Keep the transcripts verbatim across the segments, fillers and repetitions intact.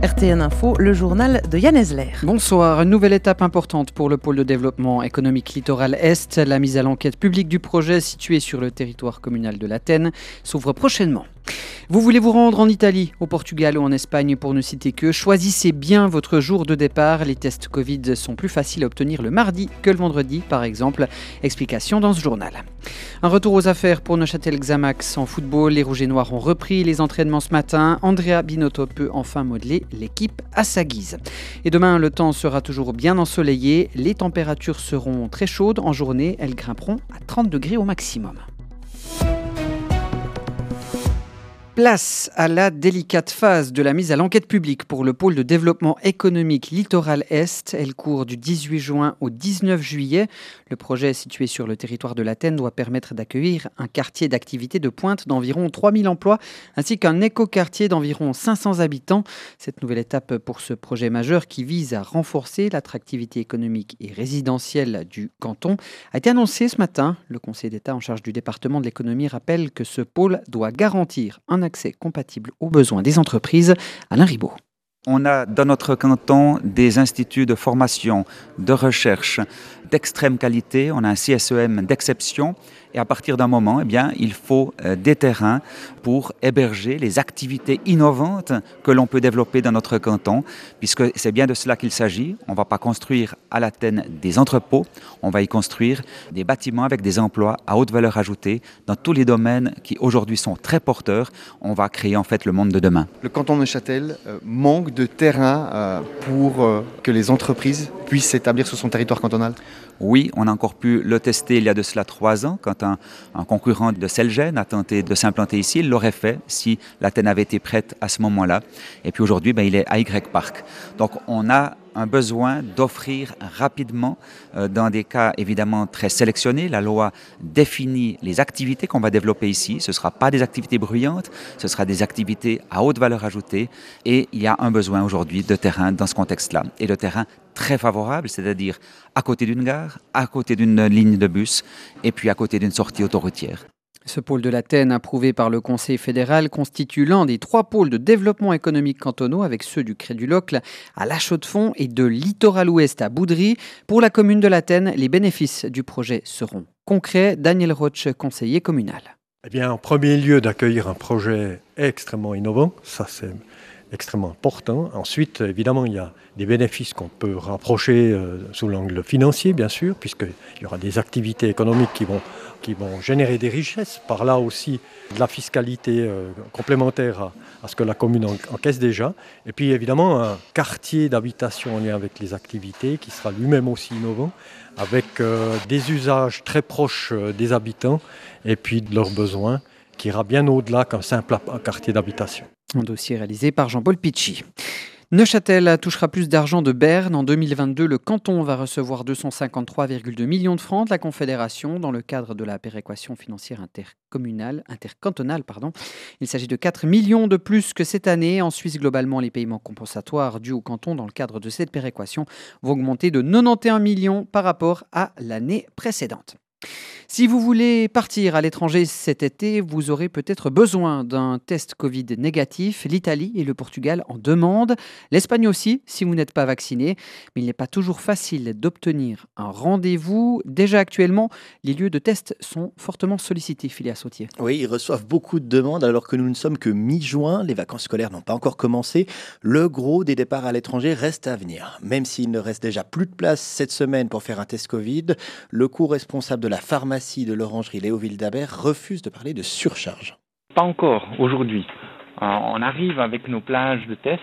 R T N Info, le journal de Yann Ezler. Bonsoir. Une nouvelle étape importante pour le pôle de développement économique littoral Est. La mise à l'enquête publique du projet situé sur le territoire communal de l'Athènes s'ouvre prochainement. Vous voulez vous rendre en Italie, au Portugal ou en Espagne pour ne citer que, choisissez bien votre jour de départ. Les tests Covid sont plus faciles à obtenir le mardi que le vendredi, par exemple. Explication dans ce journal. Un retour aux affaires pour Neuchâtel-Xamax en football. Les Rouges et Noirs ont repris les entraînements ce matin. Andrea Binotto peut enfin modeler l'équipe à sa guise. Et demain, le temps sera toujours bien ensoleillé. Les températures seront très chaudes. En journée, elles grimperont à trente degrés au maximum. Place à la délicate phase de la mise à l'enquête publique pour le pôle de développement économique littoral Est. Elle court du dix-huit juin au dix-neuf juillet. Le projet situé sur le territoire de l'Athènes doit permettre d'accueillir un quartier d'activité de pointe d'environ trois mille emplois ainsi qu'un écoquartier d'environ cinq cents habitants. Cette nouvelle étape pour ce projet majeur qui vise à renforcer l'attractivité économique et résidentielle du canton a été annoncée ce matin. Le Conseil d'État en charge du département de l'économie rappelle que ce pôle doit garantir un accès compatible aux besoins des entreprises. Alain Ribaud. On a dans notre canton des instituts de formation, de recherche d'extrême qualité. On a un C S E M d'exception. Et à partir d'un moment, eh bien, il faut euh, des terrains pour héberger les activités innovantes que l'on peut développer dans notre canton, puisque c'est bien de cela qu'il s'agit. On ne va pas construire à l'Athènes des entrepôts, on va y construire des bâtiments avec des emplois à haute valeur ajoutée dans tous les domaines qui aujourd'hui sont très porteurs. On va créer en fait le monde de demain. Le canton de Neuchâtel euh, manque de terrain euh, pour euh, que les entreprises puissent s'établir sur son territoire cantonal. Oui, on a encore pu le tester il y a de cela trois ans, quand un, un concurrent de Celgene a tenté de s'implanter ici. Il l'aurait fait si l'Athènes avait été prête à ce moment-là. Et puis aujourd'hui, ben, il est à Y-Park. Donc on a un besoin d'offrir rapidement, euh, dans des cas évidemment très sélectionnés. La loi définit les activités qu'on va développer ici. Ce ne sera pas des activités bruyantes, ce sera des activités à haute valeur ajoutée. Et il y a un besoin aujourd'hui de terrain dans ce contexte-là. Et le terrain très favorable, c'est-à-dire à côté d'une gare, à côté d'une ligne de bus et puis à côté d'une sortie autoroutière. Ce pôle de l'Athènes, approuvé par le Conseil fédéral, constitue l'un des trois pôles de développement économique cantonaux avec ceux du Cré-du-Locle à La Chaux-de-Fonds et de Littoral Ouest à Boudry. Pour la commune de l'Athènes, les bénéfices du projet seront concrets. Daniel Roche, conseiller communal. Eh bien, en premier lieu, d'accueillir un projet extrêmement innovant, ça c'est extrêmement important. Ensuite, évidemment, il y a des bénéfices qu'on peut rapprocher euh, sous l'angle financier, bien sûr, puisqu'il y aura des activités économiques qui vont, qui vont générer des richesses. Par là aussi, de la fiscalité euh, complémentaire à, à ce que la commune en, encaisse déjà. Et puis, évidemment, un quartier d'habitation en lien avec les activités qui sera lui-même aussi innovant, avec euh, des usages très proches euh, des habitants et puis de leurs besoins, qui ira bien au-delà qu'un simple quartier d'habitation. Un dossier réalisé par Jean-Paul Picci. Neuchâtel touchera plus d'argent de Berne. En deux mille vingt-deux, le canton va recevoir deux cent cinquante-trois virgule deux millions de francs de la Confédération dans le cadre de la péréquation financière intercommunale, intercantonale. Pardon. Il s'agit de quatre millions de plus que cette année. En Suisse, globalement, les paiements compensatoires dus au canton dans le cadre de cette péréquation vont augmenter de quatre-vingt-onze millions par rapport à l'année précédente. Si vous voulez partir à l'étranger cet été, vous aurez peut-être besoin d'un test Covid négatif. L'Italie et le Portugal en demandent. L'Espagne aussi, si vous n'êtes pas vacciné. Mais il n'est pas toujours facile d'obtenir un rendez-vous. Déjà actuellement, les lieux de test sont fortement sollicités, Philéa Sautier. Oui, ils reçoivent beaucoup de demandes alors que nous ne sommes que mi-juin. Les vacances scolaires n'ont pas encore commencé. Le gros des départs à l'étranger reste à venir. Même s'il ne reste déjà plus de place cette semaine pour faire un test Covid, le co-responsable de la pharmacie de l'orangerie Léoville d'Abert refuse de parler de surcharge. Pas encore aujourd'hui. Euh, on arrive avec nos plages de test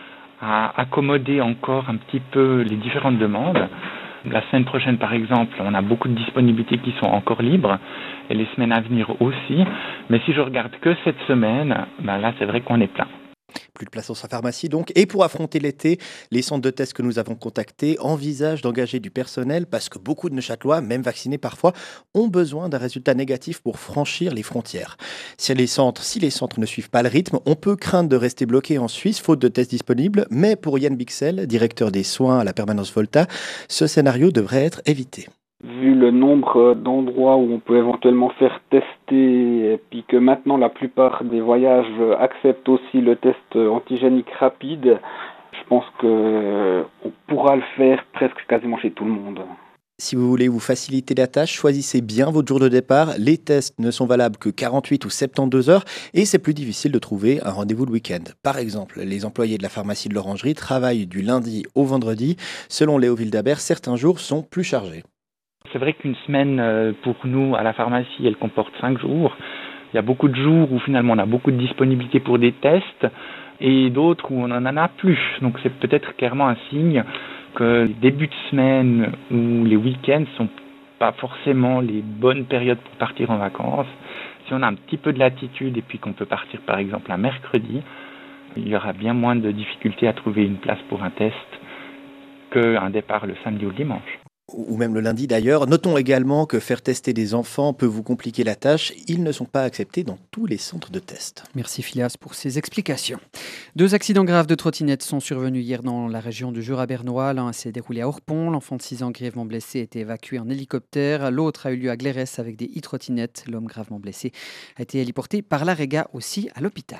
à accommoder encore un petit peu les différentes demandes. La semaine prochaine, par exemple, on a beaucoup de disponibilités qui sont encore libres et les semaines à venir aussi. Mais si je regarde que cette semaine, ben là, c'est vrai qu'on est plein. Plus de place dans sa pharmacie donc. Et pour affronter l'été, les centres de tests que nous avons contactés envisagent d'engager du personnel parce que beaucoup de Neuchâtelois, même vaccinés parfois, ont besoin d'un résultat négatif pour franchir les frontières. Si les centres, si les centres ne suivent pas le rythme, on peut craindre de rester bloqué en Suisse, faute de tests disponibles. Mais pour Yann Bixel, directeur des soins à la permanence Volta, ce scénario devrait être évité. Vu le nombre d'endroits où on peut éventuellement faire tester, et puis que maintenant la plupart des voyages acceptent aussi le test antigénique rapide, Je pense qu'on pourra le faire presque quasiment chez tout le monde. Si vous voulez vous faciliter la tâche, choisissez bien votre jour de départ. Les tests ne sont valables que quarante-huit ou soixante-douze heures et c'est plus difficile de trouver un rendez-vous le week-end. Par exemple, les employés de la pharmacie de l'Orangerie travaillent du lundi au vendredi. Selon Léo Wildhaber, certains jours sont plus chargés. C'est vrai qu'une semaine pour nous à la pharmacie, elle comporte cinq jours. Il y a beaucoup de jours où finalement on a beaucoup de disponibilité pour des tests et d'autres où on n'en a plus. Donc c'est peut-être clairement un signe que les débuts de semaine ou les week-ends ne sont pas forcément les bonnes périodes pour partir en vacances. Si on a un petit peu de latitude et puis qu'on peut partir par exemple un mercredi, il y aura bien moins de difficultés à trouver une place pour un test qu'un départ le samedi ou le dimanche. Ou même le lundi d'ailleurs. Notons également que faire tester des enfants peut vous compliquer la tâche. Ils ne sont pas acceptés dans tous les centres de test. Merci Phileas pour ces explications. Deux accidents graves de trottinettes sont survenus hier dans la région du Jura bernois. L'un s'est déroulé à Orpont. L'enfant de six ans grièvement blessé a été évacué en hélicoptère. L'autre a eu lieu à Glérès avec des e-trottinettes. L'homme gravement blessé a été héliporté par l'Arega aussi à l'hôpital.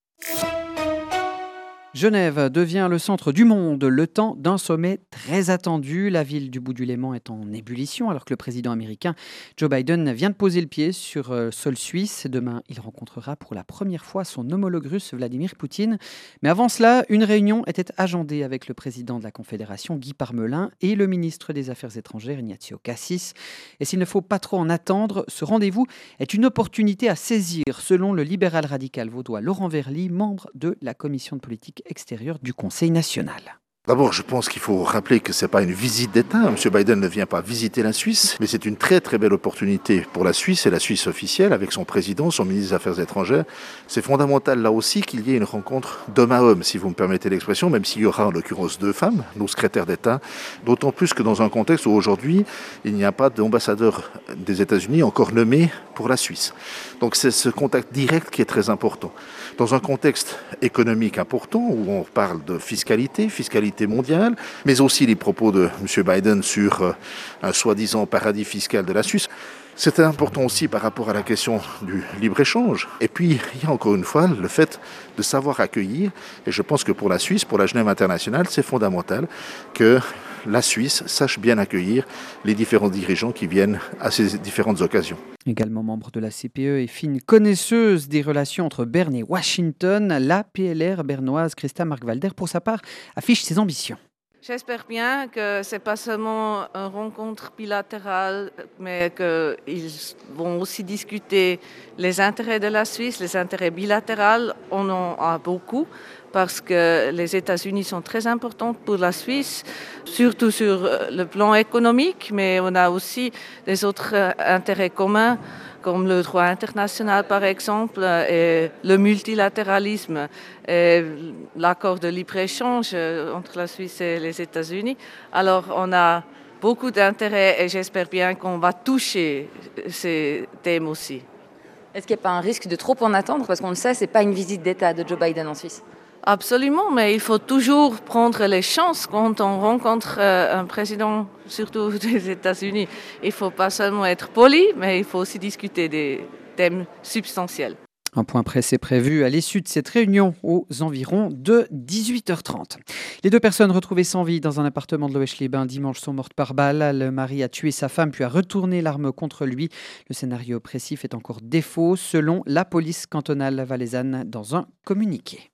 Genève devient le centre du monde, le temps d'un sommet très attendu. La ville du bout du Léman est en ébullition alors que le président américain Joe Biden vient de poser le pied sur le sol suisse. Demain, il rencontrera pour la première fois son homologue russe Vladimir Poutine. Mais avant cela, une réunion était agendée avec le président de la Confédération Guy Parmelin et le ministre des Affaires étrangères Ignazio Cassis. Et s'il ne faut pas trop en attendre, ce rendez-vous est une opportunité à saisir, selon le libéral radical vaudois Laurent Verly, membre de la commission de politique extérieure du Conseil national. D'abord, je pense qu'il faut rappeler que ce n'est pas une visite d'État. M. Biden ne vient pas visiter la Suisse, mais c'est une très très belle opportunité pour la Suisse et la Suisse officielle avec son président, son ministre des Affaires étrangères. C'est fondamental là aussi qu'il y ait une rencontre d'homme à homme, si vous me permettez l'expression, même s'il y aura en l'occurrence deux femmes, nos secrétaires d'État, d'autant plus que dans un contexte où aujourd'hui, il n'y a pas d'ambassadeur des États-Unis encore nommé pour la Suisse. Donc c'est ce contact direct qui est très important. Dans un contexte économique important où on parle de fiscalité, fiscalité mondiale, mais aussi les propos de M. Biden sur un soi-disant paradis fiscal de la Suisse. C'est important aussi par rapport à la question du libre-échange. Et puis, il y a encore une fois le fait de savoir accueillir. Et je pense que pour la Suisse, pour la Genève internationale, c'est fondamental que la Suisse sache bien accueillir les différents dirigeants qui viennent à ces différentes occasions. Également membre de la C P E et fine connaisseuse des relations entre Berne et Washington, la P L R bernoise Christa Markwalder, pour sa part, affiche ses ambitions. J'espère bien que ce n'est pas seulement une rencontre bilatérale, mais qu'ils vont aussi discuter les intérêts de la Suisse, les intérêts bilatéraux. On en a beaucoup parce que les États-Unis sont très importants pour la Suisse, surtout sur le plan économique, mais on a aussi des autres intérêts communs, comme le droit international par exemple, et le multilatéralisme, et l'accord de libre-échange entre la Suisse et les États-Unis. Alors on a beaucoup d'intérêts et j'espère bien qu'on va toucher ces thèmes aussi. Est-ce qu'il n'y a pas un risque de trop en attendre? Parce qu'on le sait, ce n'est pas une visite d'État de Joe Biden en Suisse. Absolument, mais il faut toujours prendre les chances quand on rencontre un président, surtout des États-Unis. Il ne faut pas seulement être poli, mais il faut aussi discuter des thèmes substantiels. Un point presse est prévu à l'issue de cette réunion aux environs de dix-huit heures trente. Les deux personnes retrouvées sans vie dans un appartement de Loesch-les-Bains dimanche sont mortes par balle. Le mari a tué sa femme puis a retourné l'arme contre lui. Le scénario oppressif est encore défaut selon la police cantonale valaisanne dans un communiqué.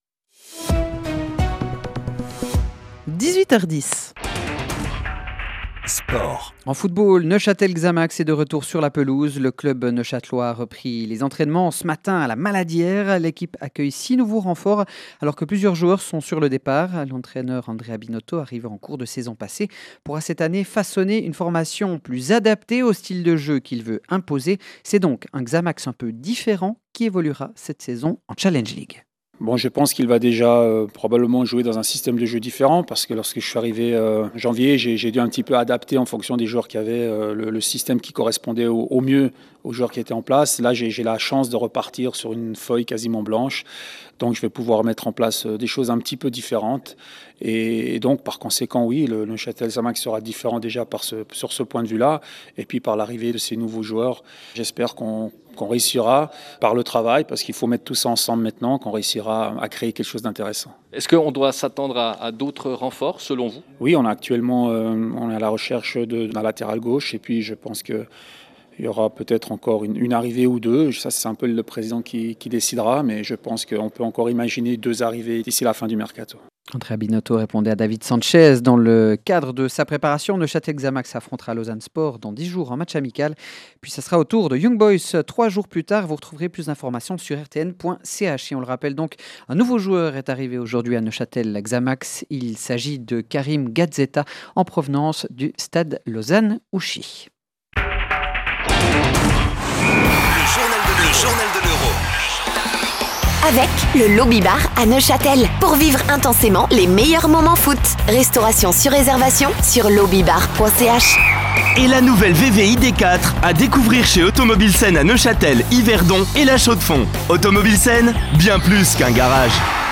dix-huit heures dix. Sport. En football, Neuchâtel Xamax est de retour sur la pelouse. Le club neuchâtelois a repris les entraînements ce matin à la Maladière. L'équipe accueille six nouveaux renforts alors que plusieurs joueurs sont sur le départ. L'entraîneur Andrea Binotto, arrivé en cours de saison passée, pourra cette année façonner une formation plus adaptée au style de jeu qu'il veut imposer. C'est donc un Xamax un peu différent qui évoluera cette saison en Challenge League. Bon, je pense qu'il va déjà euh, probablement jouer dans un système de jeu différent parce que lorsque je suis arrivé euh, en janvier, j'ai, j'ai dû un petit peu adapter en fonction des joueurs qui avaient euh, le, le système qui correspondait au, au mieux aux joueurs qui étaient en place. Là, j'ai, j'ai la chance de repartir sur une feuille quasiment blanche. Donc je vais pouvoir mettre en place des choses un petit peu différentes. Et donc par conséquent, oui, le Neuchâtel-Xamax sera différent déjà par ce, sur ce point de vue-là. Et puis par l'arrivée de ces nouveaux joueurs, j'espère qu'on, qu'on réussira par le travail, parce qu'il faut mettre tout ça ensemble maintenant, qu'on réussira à créer quelque chose d'intéressant. Est-ce qu'on doit s'attendre à, à d'autres renforts selon vous ? Oui, on a actuellement euh, on est à la recherche de, d'un latéral gauche, et puis je pense que il y aura peut-être encore une, une arrivée ou deux. Ça, c'est un peu le président qui, qui décidera, mais je pense qu'on peut encore imaginer deux arrivées d'ici la fin du mercato. Andrea Binotto répondait à David Sanchez. Dans le cadre de sa préparation, Neuchâtel-Xamax affrontera Lausanne Sport dans dix jours en match amical. Puis ça sera au tour de Young Boys trois jours plus tard. Vous retrouverez plus d'informations sur r t n point c h. Et on le rappelle donc, un nouveau joueur est arrivé aujourd'hui à Neuchâtel-Xamax. Il s'agit de Karim Gazetta en provenance du stade Lausanne-Ouchy. Le journal de, le journal de l'Euro. Avec le Lobby Bar à Neuchâtel. Pour vivre intensément les meilleurs moments foot. Restauration sur réservation sur lobbybar point c h. Et la nouvelle V V I D quatre à découvrir chez Automobile Sen à Neuchâtel, Yverdon et La Chaux-de-Fonds. Automobile Sen, bien plus qu'un garage.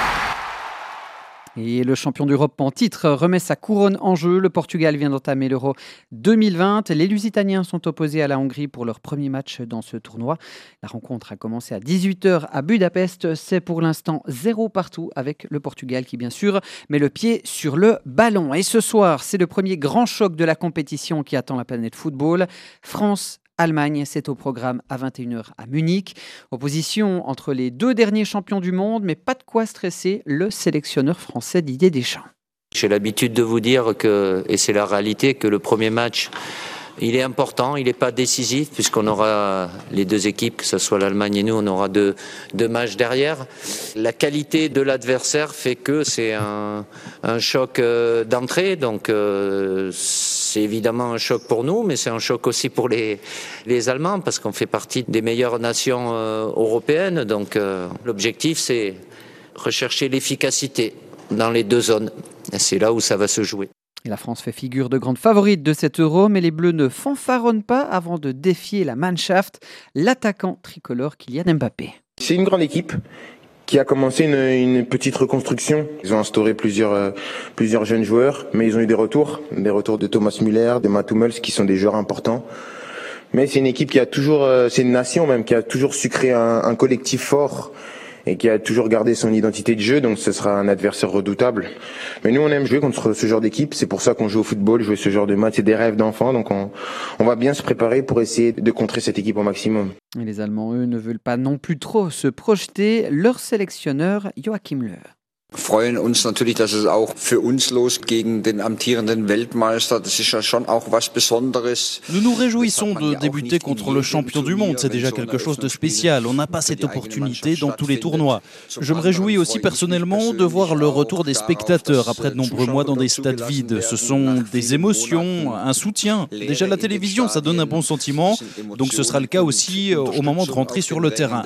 Et le champion d'Europe en titre remet sa couronne en jeu. Le Portugal vient d'entamer l'Euro deux mille vingt. Les Lusitaniens sont opposés à la Hongrie pour leur premier match dans ce tournoi. La rencontre a commencé à dix-huit heures à Budapest. C'est pour l'instant zéro partout avec le Portugal qui, bien sûr, met le pied sur le ballon. Et ce soir, c'est le premier grand choc de la compétition qui attend la planète football. France Allemagne, c'est au programme à vingt et une heures à Munich. Opposition entre les deux derniers champions du monde, mais pas de quoi stresser le sélectionneur français Didier Deschamps. J'ai l'habitude de vous dire que, et c'est la réalité, que le premier match, il est important, il n'est pas décisif, puisqu'on aura les deux équipes, que ce soit l'Allemagne et nous, on aura deux, deux matchs derrière. La qualité de l'adversaire fait que c'est un, un choc euh, d'entrée, donc euh, c'est évidemment un choc pour nous, mais c'est un choc aussi pour les, les Allemands, parce qu'on fait partie des meilleures nations euh, européennes. Donc euh, l'objectif, c'est rechercher l'efficacité dans les deux zones. Et c'est là où ça va se jouer. Et la France fait figure de grande favorite de cet Euro, mais les Bleus ne fanfaronnent pas avant de défier la Mannschaft, l'attaquant tricolore Kylian Mbappé. C'est une grande équipe qui a commencé une, une petite reconstruction. Ils ont instauré plusieurs, euh, plusieurs jeunes joueurs, mais ils ont eu des retours, des retours de Thomas Müller, de Mats Hummels, qui sont des joueurs importants. Mais c'est une équipe qui a toujours, euh, c'est une nation même, qui a toujours su créer un, un collectif fort et qui a toujours gardé son identité de jeu, donc ce sera un adversaire redoutable. Mais nous, on aime jouer contre ce genre d'équipe, c'est pour ça qu'on joue au football, jouer ce genre de match, c'est des rêves d'enfants, donc on, on va bien se préparer pour essayer de contrer cette équipe au maximum. Et les Allemands, eux, ne veulent pas non plus trop se projeter. Leur sélectionneur, Joachim Löw. Freuen uns natürlich, dass es auch für uns losgeht gegen den amtierenden Weltmeister. Das ist ja schon auch was Besonderes. Nous nous réjouissons de débuter contre le champion du monde. C'est déjà quelque chose de spécial. On n'a pas cette opportunité dans tous les tournois. Je me réjouis aussi personnellement de voir le retour des spectateurs après de nombreux mois dans des stades vides. Ce sont des émotions, un soutien. Déjà la télévision, ça donne un bon sentiment. Donc ce sera le cas aussi au moment de rentrer sur le terrain.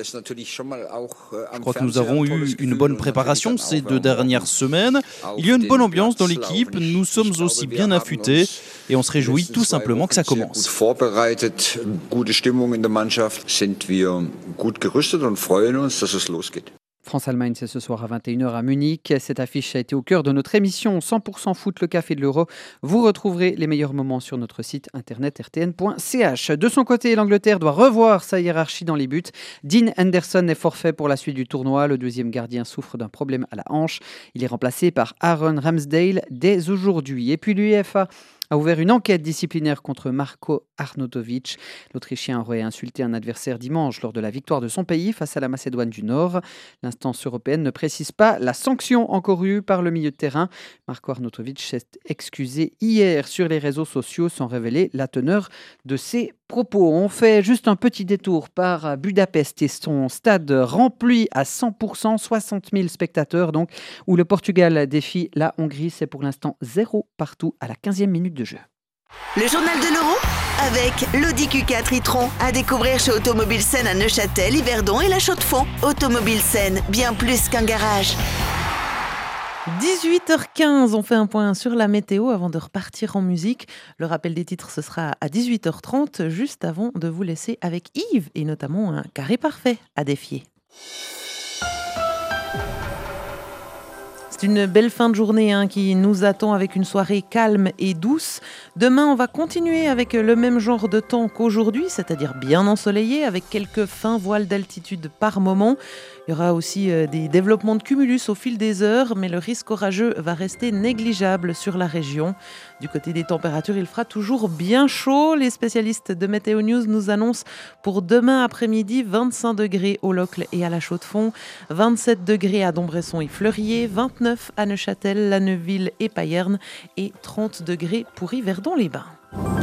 Je crois que nous avons eu une bonne préparation ces deux dernières semaines. Il y a une bonne ambiance dans l'équipe, nous sommes aussi bien affûtés et on se réjouit tout simplement que ça commence. Vorbereitet, gute Stimmung in der Mannschaft, sind wir gut gerüstet und freuen uns, dass es losgeht. France-Allemagne, c'est ce soir à vingt et une heures à Munich. Cette affiche a été au cœur de notre émission cent pour cent foot, le café de l'Euro. Vous retrouverez les meilleurs moments sur notre site internet r t n point c h. De son côté, l'Angleterre doit revoir sa hiérarchie dans les buts. Dean Henderson est forfait pour la suite du tournoi. Le deuxième gardien souffre d'un problème à la hanche. Il est remplacé par Aaron Ramsdale dès aujourd'hui. Et puis l'UEFA a ouvert une enquête disciplinaire contre Marko Arnautovic. L'Autrichien aurait insulté un adversaire dimanche lors de la victoire de son pays face à la Macédoine du Nord. L'instance européenne ne précise pas la sanction encourue par le milieu de terrain. Marko Arnautovic s'est excusé hier sur les réseaux sociaux sans révéler la teneur de ses propos. On fait juste un petit détour par Budapest et son stade rempli à cent pour cent, soixante mille spectateurs donc, où le Portugal défie la Hongrie. C'est pour l'instant zéro partout à la quinzième minute de jeu. Le journal de l'Euro avec l'Audi Q quatre e-tron à découvrir chez Automobile Sen à Neuchâtel, Yverdon et La Chaux-de-Fonds. Automobile Sen, bien plus qu'un garage. dix-huit heures quinze, on fait un point sur la météo avant de repartir en musique. Le rappel des titres, ce sera à dix-huit heures trente, juste avant de vous laisser avec Yves et notamment un carré parfait à défier. C'est une belle fin de journée hein, qui nous attend avec une soirée calme et douce. Demain, on va continuer avec le même genre de temps qu'aujourd'hui, c'est-à-dire bien ensoleillé avec quelques fins voiles d'altitude par moment. Il y aura aussi euh, des développements de cumulus au fil des heures, mais le risque orageux va rester négligeable sur la région. Du côté des températures, il fera toujours bien chaud. Les spécialistes de Météo News nous annoncent pour demain après-midi vingt-cinq degrés au Locle et à la Chaux-de-Fonds, vingt-sept degrés à Dombresson et Fleurier, vingt-neuf à Neuchâtel, La Neuville et Payerne et trente degrés pour Yverdon-les-Bains.